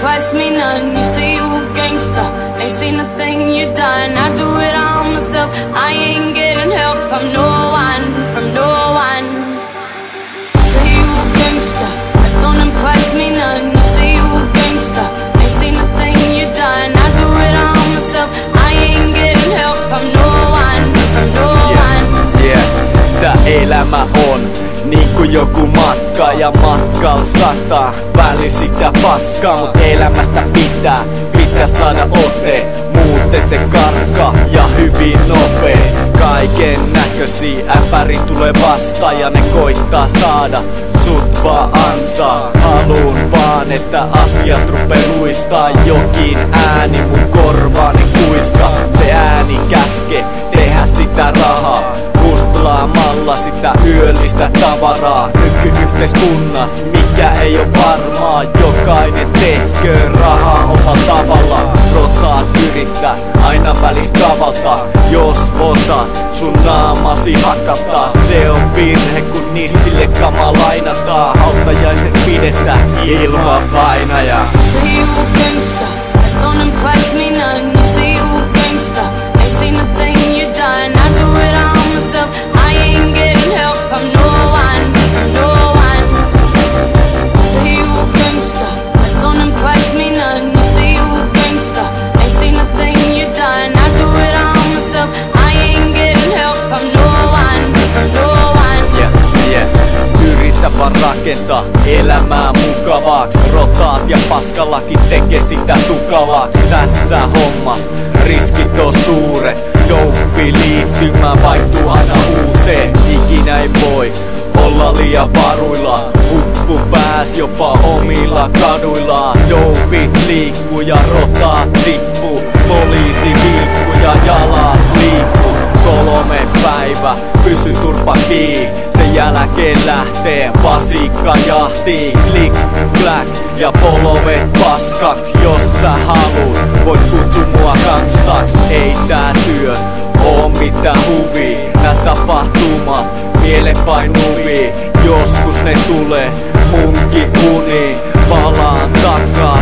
impress me none. You say you a gangster, ain't seen a thing you done. I do it all myself, I ain't getting help from no one, from no one. Say you a gangster, that don't impress me none. You say you a gangster, ain't seen a thing you done. I do it all myself, I ain't getting help from no one, from no one. Tää elämä on niinku joku matka ja matkalla sataa väli sitä paskaa, mut elämästä pitää saada ote, muuten se karkaa ja hyvin nopee. Kaiken näköisiä äpäri tulee vastaan ja ne koittaa saada sut vaan ansaa. Haluun vaan, että asiat rupee luistaa, jokin ääni mun korvaani kuiska. Se ääni käske tehdä sitä rahaa, hustlaamalla sitä yöllistä tavaraa. Nykyyhteiskunnas, mikä ei oo varmaa, jokainen tehköö rahaa omalla tavalla. Rotaat yrittää aina välistä kavaltaa, jos otat sun naamasi hakattaa. Se on virhe, kun nistille kama lainataan, hautajaiset pidetään ilman painajaa. Say you a gangster, that don't impress me none. You say you a gangster, ain't seen a thing you done. I do it all myself, I ain't getting help from no one, from no one. Say you a gangster, that don't impress me none. You say you a gangster, ain't seen a thing you done. I do it all myself, I ain't getting help from no one, from no one. Yritä vaan rakentaa elämää mukavaaks. Rotaat ja paskallakin tekee sitä tukavaaks. Tässä hommas riskit on suuret. Douppi liittymä vaihtuu aina uuteen. Ikinä ei voi olla liian varuilla. Huppu pääs jopa omilla kaduillaan. Doupit liikkuu ja rotaat tippuu. Poliisi vilkkuu ja jalat liikkuu. 3 päivää pysy turpa kiinni, sen jälkeen lähtee vasikka jahtiin. Klik, kläk ja polovet paskaks. Jos sä haluut, voit kutsua mua gangstaks. Ei tää työ oo mitään huvii, nää tapahtumat mielenpainuvii. Joskus ne tulee munkin uniin, palaan takaa